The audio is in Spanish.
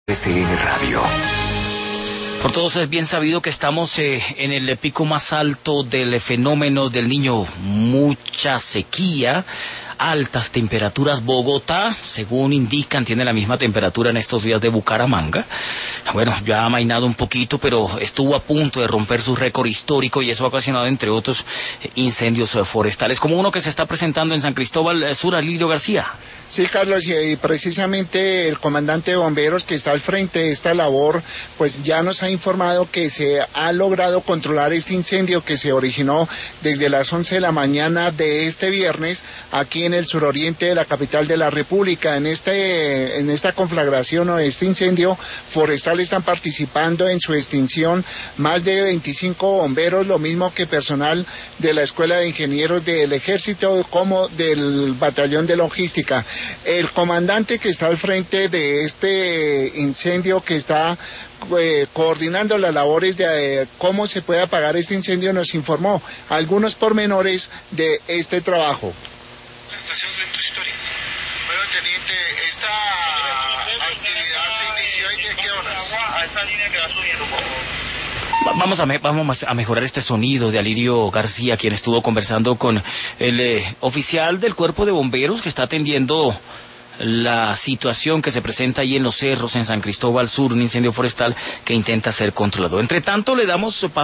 RCN Radio. Por todos es bien sabido que estamos en el pico más alto del fenómeno del Niño. Mucha sequía, altas temperaturas. Bogotá, según indican, tiene la misma temperatura en estos días de Bucaramanga. Bueno, ya ha amainado un poquito, pero estuvo a punto de romper su récord histórico y eso ha ocasionado, entre otros, incendios forestales, como uno que se está presentando en San Cristóbal Sur, Alirio García. Sí, Carlos, y precisamente el comandante de bomberos que está al frente de esta labor, pues ya nos ha informado que se ha logrado controlar este incendio que se originó desde las 11 de la mañana de este viernes, aquí en el suroriente de la capital de la República. En esta conflagración o este incendio forestal están participando en su extinción más de 25 bomberos, lo mismo que personal de la Escuela de Ingenieros del Ejército como del Batallón de Logística. El comandante que está al frente de este incendio, que está coordinando las labores de cómo se puede apagar este incendio, nos informó algunos pormenores de este trabajo. La estación Centro Histórico. Bueno, teniente, esta actividad se inició y de qué horas. A esta línea que va subiendo, por favor. Vamos a mejorar este sonido de Alirio García, quien estuvo conversando con el oficial del cuerpo de bomberos que está atendiendo la situación que se presenta ahí en los cerros, en San Cristóbal Sur, un incendio forestal que intenta ser controlado. Entre tanto, le damos paso